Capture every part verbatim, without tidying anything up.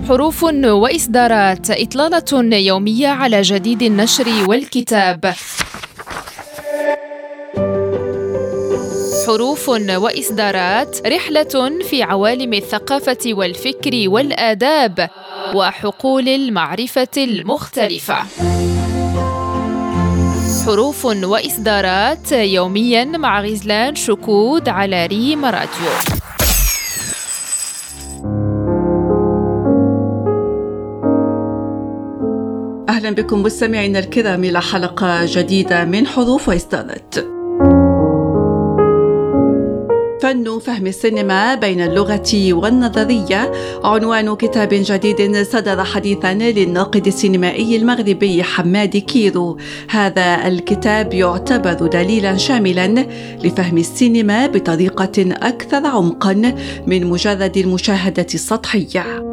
حروف وإصدارات، إطلالة يومية على جديد النشر والكتاب. حروف وإصدارات، رحلة في عوالم الثقافة والفكر والآداب وحقول المعرفة المختلفة. حروف وإصدارات يومياً مع غزلان شكود على ريم راديو. أهلا بكم مستمعينا الكرام إلى حلقة جديدة من حروف وإصدارات. فن فهم السينما بين اللغة والنظرية عنوان كتاب جديد صدر حديثا للناقد السينمائي المغربي حماد كيرو. هذا الكتاب يعتبر دليلا شاملا لفهم السينما بطريقة أكثر عمقا من مجرد المشاهدة السطحية.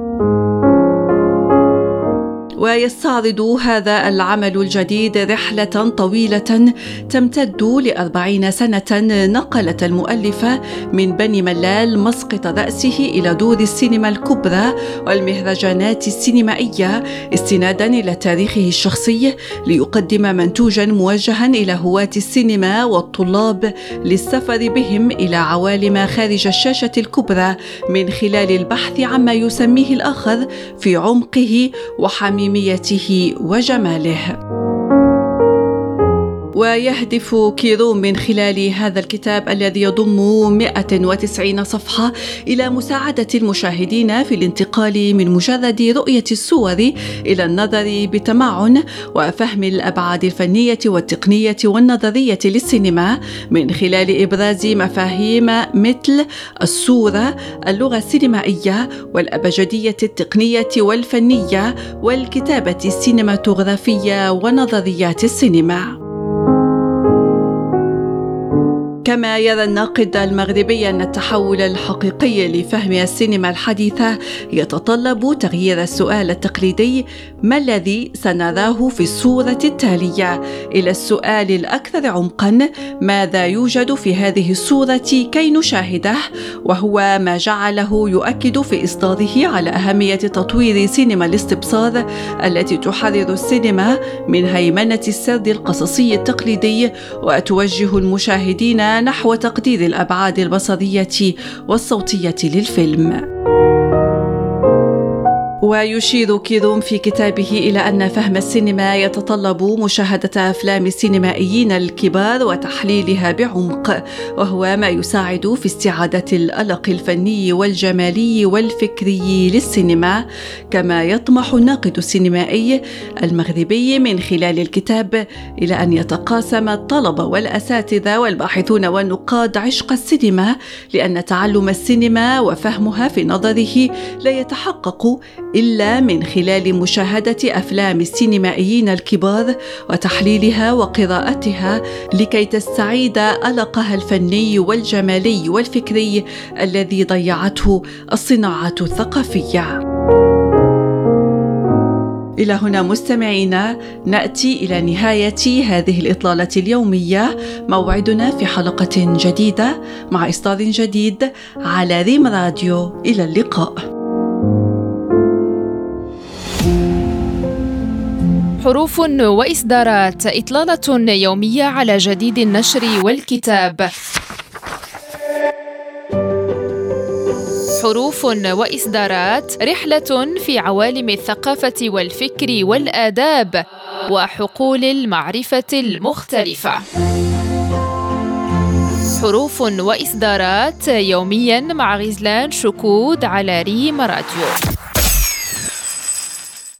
ويستعرض هذا العمل الجديد رحلة طويلة تمتد لأربعين سنة نقلت المؤلفة من بني ملال مسقط رأسه إلى دور السينما الكبرى والمهرجانات السينمائية استنادا إلى تاريخه الشخصي، ليقدم منتوجا موجها إلى هواة السينما والطلاب للسفر بهم إلى عوالم خارج الشاشة الكبرى من خلال البحث عما يسميه الآخر في عمقه وحميميته وجماله. ويهدف كيرو من خلال هذا الكتاب الذي يضم مئة وتسعين صفحة إلى مساعدة المشاهدين في الانتقال من مجرد رؤية الصور إلى النظر بتمعن وفهم الأبعاد الفنية والتقنية والنظرية للسينما من خلال إبراز مفاهيم مثل الصورة، اللغة السينمائية، والأبجدية التقنية والفنية، والكتابة السينماتوغرافية ونظريات السينما. كما يرى الناقد المغربي أن التحول الحقيقي لفهم السينما الحديثة يتطلب تغيير السؤال التقليدي ما الذي سنراه في الصورة التالية إلى السؤال الأكثر عمقا ماذا يوجد في هذه الصورة كي نشاهده، وهو ما جعله يؤكد في إصداره على أهمية تطوير سينما الاستبصار التي تحرر السينما من هيمنة السرد القصصي التقليدي وتوجه المشاهدين نحو تقدير الأبعاد البصرية والصوتية للفيلم. ويشير كيرو في كتابه إلى أن فهم السينما يتطلب مشاهدة أفلام السينمائيين الكبار وتحليلها بعمق، وهو ما يساعد في استعادة الألق الفني والجمالي والفكري للسينما. كما يطمح الناقد السينمائي المغربي من خلال الكتاب إلى أن يتقاسم الطلبة والأساتذة والباحثون والنقاد عشق السينما، لأن تعلم السينما وفهمها في نظره لا يتحقق إلا من خلال مشاهدة أفلام السينمائيين الكبار وتحليلها وقراءتها لكي تستعيد ألقها الفني والجمالي والفكري الذي ضيعته الصناعة الثقافية. إلى هنا مستمعينا نأتي إلى نهاية هذه الإطلالة اليومية. موعدنا في حلقة جديدة مع إصدار جديد على ريم راديو. إلى اللقاء. حروف وإصدارات، إطلالة يومية على جديد النشر والكتاب. حروف وإصدارات، رحلة في عوالم الثقافة والفكر والآداب وحقول المعرفة المختلفة. حروف وإصدارات يومياً مع غزلان شكود على ريم راديو.